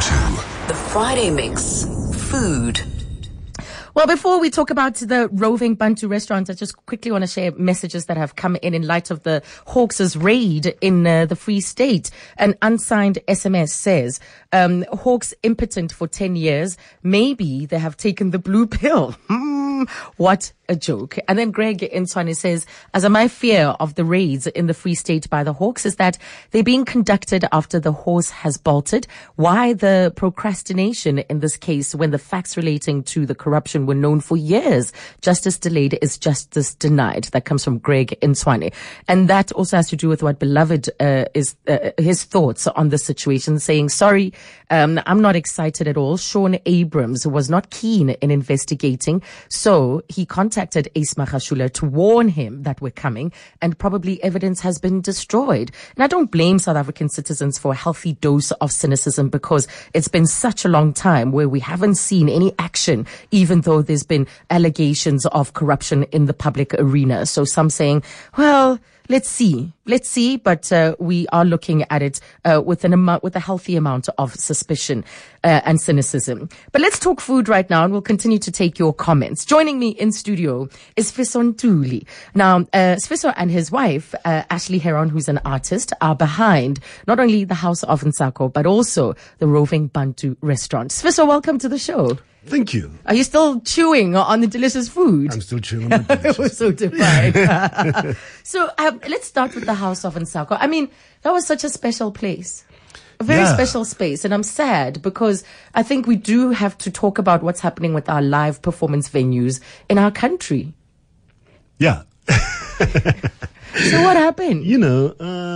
to the Friday Mix Food. Well, before we talk about the roving Bantu restaurants, I just quickly want to share messages that have come in light of the Hawks' raid in the Free State. An unsigned SMS says, Hawks impotent for 10 years. Maybe they have taken the blue pill. What a joke. And then Greg Inswane says, as my fear of the raids in the Free State by the Hawks is that they're being conducted after the horse has bolted. Why the procrastination in this case when the facts relating to the corruption were known for years? Justice delayed is justice denied. That comes from Greg Inswane. And that also has to do with what Beloved is his thoughts on the situation, saying, sorry, I'm not excited at all. Sean Abrams was not keen in investigating, so he contacted Ace Magashule to warn him that we're coming, and probably evidence has been destroyed. And I don't blame South African citizens for a healthy dose of cynicism, because it's been such a long time where we haven't seen any action, even though there's been allegations of corruption in the public arena. So some saying, well, let's see, but we are looking at it with a healthy amount of suspicion and cynicism. But let's talk food right now, and we'll continue to take your comments. Joining me in studio is Sfiso Ntuli. Now, Sfiso and his wife, Ashley Heron, who's an artist, are behind not only the House of Nsako, but also the Roving Bantu restaurant. Sfiso, welcome to the show. Thank you. Are you still chewing on the delicious food? I'm still chewing on the delicious It was so divine. So let's start with the House of Nsako. I mean, that was such a special place. A very special space. And I'm sad because I think we do have to talk about what's happening with our live performance venues in our country. Yeah. So what happened? You know,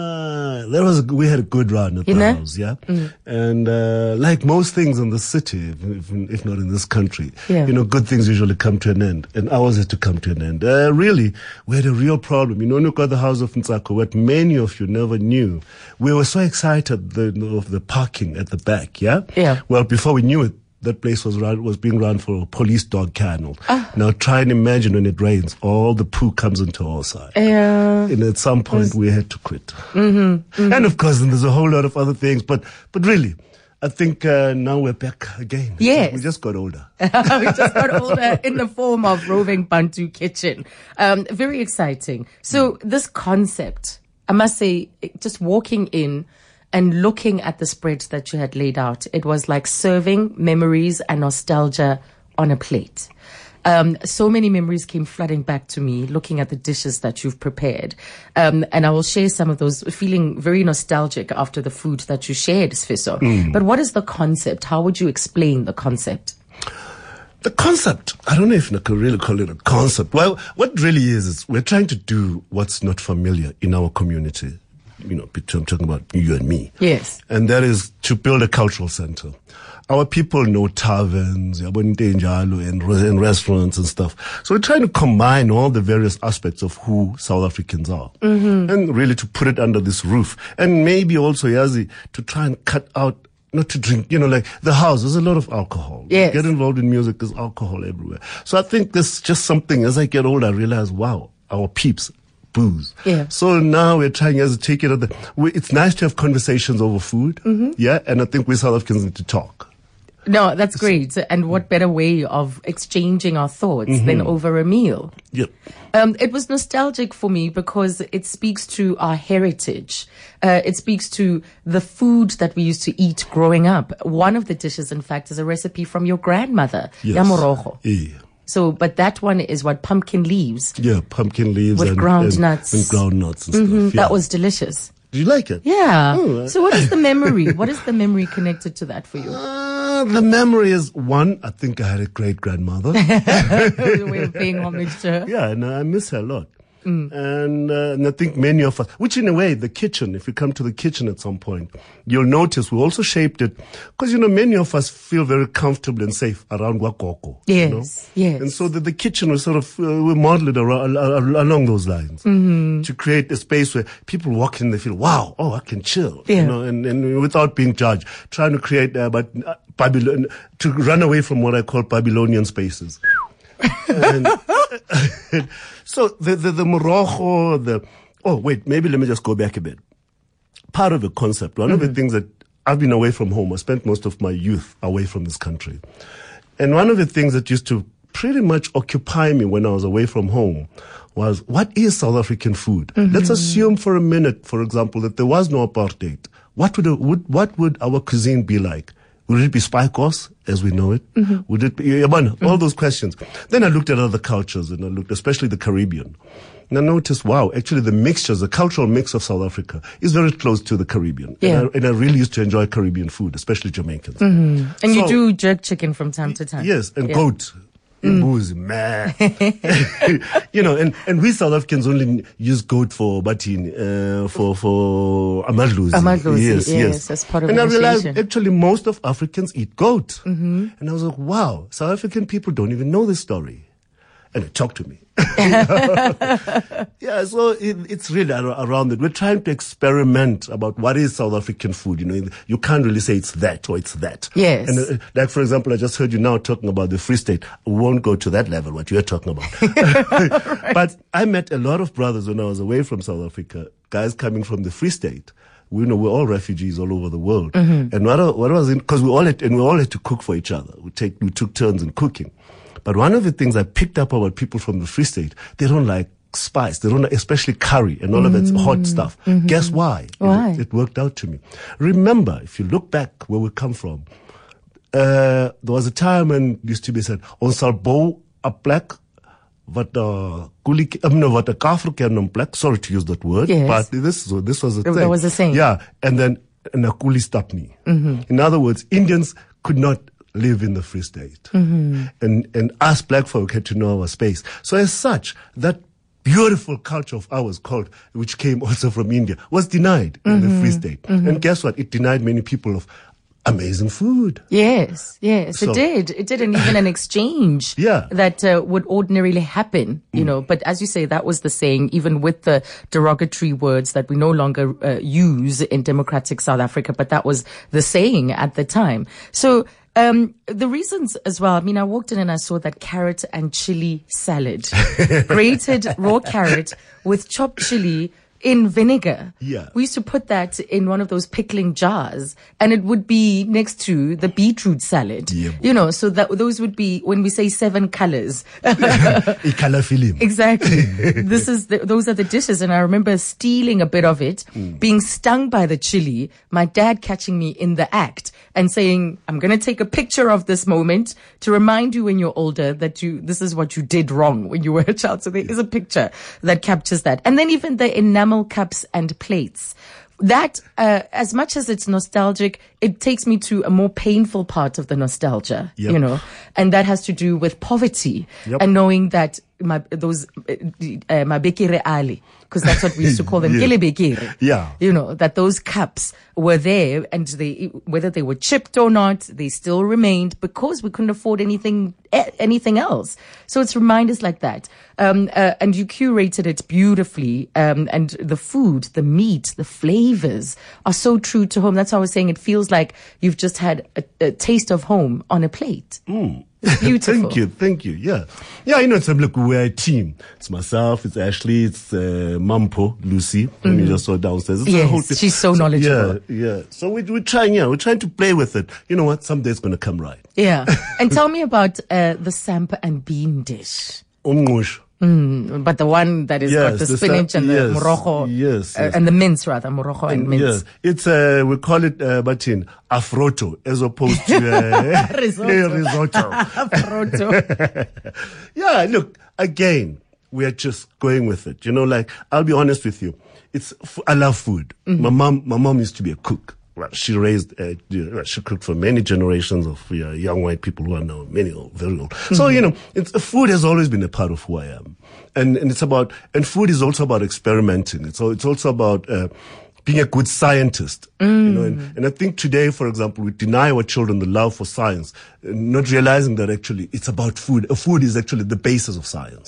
we had a good run at the house, yeah? And like most things in the city, if not in this country, you know, good things usually come to an end. And ours had to come to an end. Really, we had a real problem. You know, look at the House of Nsako, what many of you never knew. We were so excited of the parking at the back, yeah? Yeah. Well, before we knew it, that place was being run for a police dog kennel. Now try and imagine when it rains, all the poo comes into our side. And at some point we had to quit. And of course, then there's a whole lot of other things. But really, I think now we're back again. Yes. We just got older. We just got older in the form of Roving Bantu Kitchen. Very exciting. So this concept, I must say, just walking in and looking at the spread that you had laid out, it was like serving memories and nostalgia on a plate. So many memories came flooding back to me looking at the dishes that you've prepared. And I will share some of those, feeling very nostalgic after the food that you shared, Sfiso. But what is the concept? How would you explain the concept? The concept, I don't know if I could really call it a concept. Well, what really is we're trying to do what's not familiar in our community. You know, I'm talking about you and me. Yes. And that is to build a cultural center. Our people know taverns, and restaurants and stuff. So we're trying to combine all the various aspects of who South Africans are. And really to put it under this roof. And maybe also, Yazi, to try and cut out, not to drink, you know, like the house, there's a lot of alcohol. Yes. Get involved in music, there's alcohol everywhere. So I think this is just something, as I get older, I realize, wow, our peeps, booze. Yeah. So now we're trying to take it. It's nice to have conversations over food. Yeah. And I think we South Africans need to talk. No, that's great. And what better way of exchanging our thoughts than over a meal? Yep. It was nostalgic for me because it speaks to our heritage. It speaks to the food that we used to eat growing up. One of the dishes, in fact, is a recipe from your grandmother, Yamorogo. Yeah. So, but that one is what, pumpkin leaves? Yeah, pumpkin leaves with ground nuts. And ground nuts and stuff. Yeah. That was delicious. Did you like it? Yeah. Oh, so what is the memory? What is the memory connected to that for you? The memory is, one, I think I had a great grandmother. The way of paying homage to her. Yeah, and I miss her a lot. And I think many of us, which in a way, the kitchen, if you come to the kitchen at some point, you'll notice we also shaped it because, you know, many of us feel very comfortable and safe around Wakoko. Yes, you know? yes. And so the kitchen was sort of, we modeled it along those lines to create a space where people walk in, they feel, wow, oh, I can chill, you know, and without being judged, trying to create, Babylon, to run away from what I call Babylonian spaces. And, so the morogo, maybe let me just go back a bit. Part of the concept, one of the things that I've been away from home. I spent most of my youth away from this country. And one of the things that used to pretty much occupy me when I was away from home was, what is South African food? Let's assume for a minute, for example, that there was no apartheid. What would our cuisine be like? Would it be spikos as we know it? Would it be, all those questions. Then I looked at other cultures, and I looked, especially the Caribbean. And I noticed, wow, actually the cultural mix of South Africa is very close to the Caribbean. Yeah. And I really used to enjoy Caribbean food, especially Jamaicans. And you do jerk chicken from time to time. Yes, and goat. Booze, meh. and we South Africans only use goat for batin, for amadluzi. Amadluzi, yes, as part of And I initiation. realized actually most of Africans eat goat. And I was like, wow, South African people don't even know this story. And it talked to me. Yeah, so it's really around it. We're trying to experiment about what is South African food. You can't really say it's that or it's that. Yes. And like, for example, I just heard you now talking about the Free State. We won't go to that level, what you're talking about. Right. But I met a lot of brothers when I was away from South Africa, guys coming from the Free State. We're all refugees all over the world. And what was because we all had to cook for each other. We took turns in cooking. But one of the things I picked up about people from the Free State, they don't like spice. They don't like, especially curry and all of that hot stuff. Guess why? Why? It worked out to me. Remember, if you look back where we come from, there was a time when it used to be said, on sal bou a plek, wat a kafir ken on plek. Sorry to use that word, yes. but this was a thing. That was the saying. Yeah, and then a kuli stapni. In other words, Indians could not live in the Free State. And us black folk had to know our space. So as such, that beautiful culture of ours which came also from India, was denied in the Free State. And guess what? It denied many people of amazing food. Yes, it did. It did, and even an exchange that would ordinarily happen, But as you say, that was the saying, even with the derogatory words that we no longer use in democratic South Africa, but that was the saying at the time. So the reasons as well, I walked in and I saw that carrot and chili salad. Grated raw carrot with chopped chili in vinegar. Yeah. We used to put that in one of those pickling jars, and it would be next to the beetroot salad. Yeah. So that those would be, when we say 7 colors. A color film. Exactly. Those are the dishes, and I remember stealing a bit of it, being stung by the chili, my dad catching me in the act and saying, I'm going to take a picture of this moment to remind you when you're older that this is what you did wrong when you were a child. So there is a picture that captures that. And then even the enamel cups and plates. That, as much as it's nostalgic, it takes me to a more painful part of the nostalgia, and that has to do with poverty and knowing that mabekire ali, because that's what we used to call them, kelebekire. Yeah. That those cups were there, and whether they were chipped or not, they still remained because we couldn't afford anything else. So it's reminders like that. And you curated it beautifully. And the food, the meat, the flavors are so true to home. That's why I was saying it feels like you've just had a taste of home on a plate. Beautiful. Thank you. Yeah. It's like we're a team. It's myself, it's Ashley, it's Mampo, Lucy, whom you just saw downstairs. Yes, she's so knowledgeable. Yeah. So we're trying to play with it. You know what? Someday it's going to come right. Yeah. And tell me about the samp and bean dish. Umngush. But the one that is got the spinach and the morogo, and the mince rather, morogo and mince. Yes, it's we call it batin afroto as opposed to risotto. Afroto. Yeah, look, again, we are just going with it. I'll be honest with you. I love food. My mom used to be a cook. Well, she she cooked for many generations of young white people who are now very old. So, food has always been a part of who I am. And food is also about experimenting. It's also about, being a good scientist, and I think today, for example, we deny our children the love for science, not realizing that actually it's about food. Food is actually the basis of science.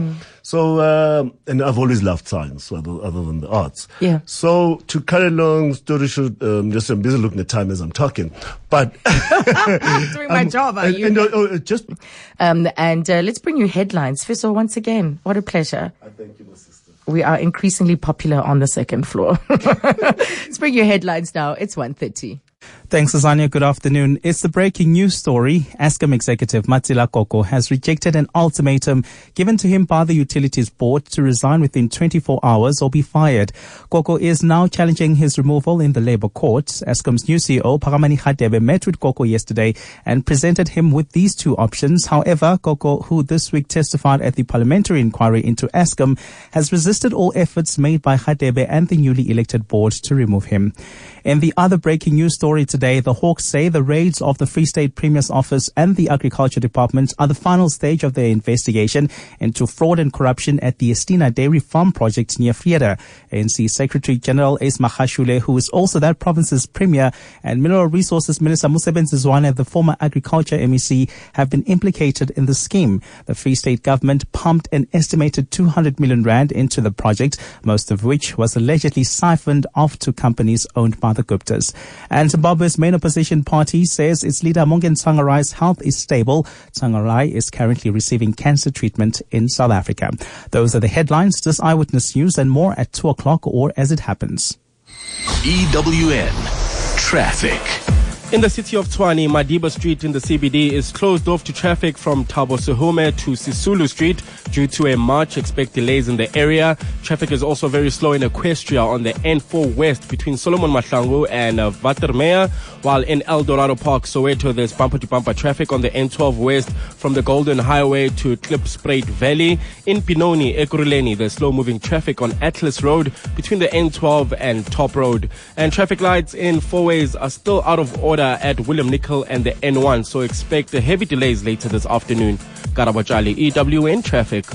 So, and I've always loved science other than the arts. Yeah. So to cut a long story short, I'm busy looking at time as I'm talking, but doing my job, are you? And let's bring you headlines. Fiso, once again, what a pleasure. I thank you, my sister. We are increasingly popular on the second floor. Let's bring you headlines now. It's 1:30. Thanks, Azania. Good afternoon. It's the breaking news story. Eskom executive Matsila Koko has rejected an ultimatum given to him by the Utilities Board to resign within 24 hours or be fired. Koko is now challenging his removal in the Labour Court. Eskom's new CEO, Phakamani Radebe, met with Koko yesterday and presented him with these two options. However, Koko, who this week testified at the parliamentary inquiry into Eskom, has resisted all efforts made by Radebe and the newly elected board to remove him. In the other breaking news story today, the Hawks say the raids of the Free State Premier's office and the Agriculture Department are the final stage of their investigation into fraud and corruption at the Estina Dairy Farm project near Vrede. ANC Secretary General Ace Magashule, who is also that province's Premier, and Mineral Resources Minister Mosebenzi Zwane, the former Agriculture MEC, have been implicated in the scheme. The Free State government pumped an estimated 200 million rand into the project, most of which was allegedly siphoned off to companies owned by the Guptas. And Zimbabwe's main opposition party says its leader Mongen Tsangarai's health is stable. Tsangarai is currently receiving cancer treatment in South Africa. Those are the headlines. This Eyewitness News and more at 2 o'clock or as it happens. EWN Traffic. In the city of Tshwane, Madiba Street in the CBD is closed off to traffic from Thabo Sehume to Sisulu Street due to a march. Expect delays in the area. Traffic is also very slow in Equestria on the N4 West between Solomon Mahlangu and Watermeer, while in El Dorado Park, Soweto, there's bumper-to-bumper traffic on the N12 West from the Golden Highway to Klipspruit Valley. In Pinoni, Ekurhuleni, there's slow-moving traffic on Atlas Road between the N12 and Top Road. And traffic lights in four-ways are still out of order at William Nicol and the N1, so expect the heavy delays later this afternoon. Karabachali, EWN Traffic.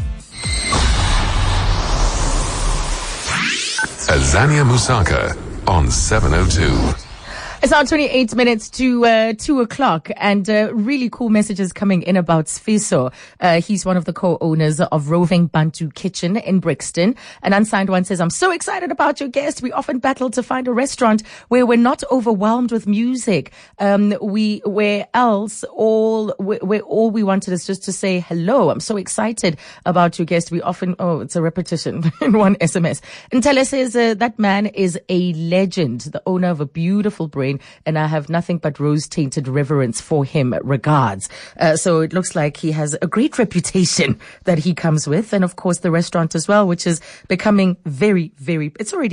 Azania Musaka on 702. It's now 28 minutes to 2 o'clock, and really cool messages coming in about Sfiso. He's one of the co-owners of Roving Bantu Kitchen in Brixton. An unsigned one says, I'm so excited about your guest. We often battle to find a restaurant where we're not overwhelmed with music. Where all we wanted is just to say hello. I'm so excited about your guest. We often, it's a repetition in one SMS. And Ntele says, that man is a legend, the owner of a beautiful brain, and I have nothing but rose-tainted reverence for him. Regards. So it looks like he has a great reputation that he comes with, and of course the restaurant as well, which is becoming very, very, it's already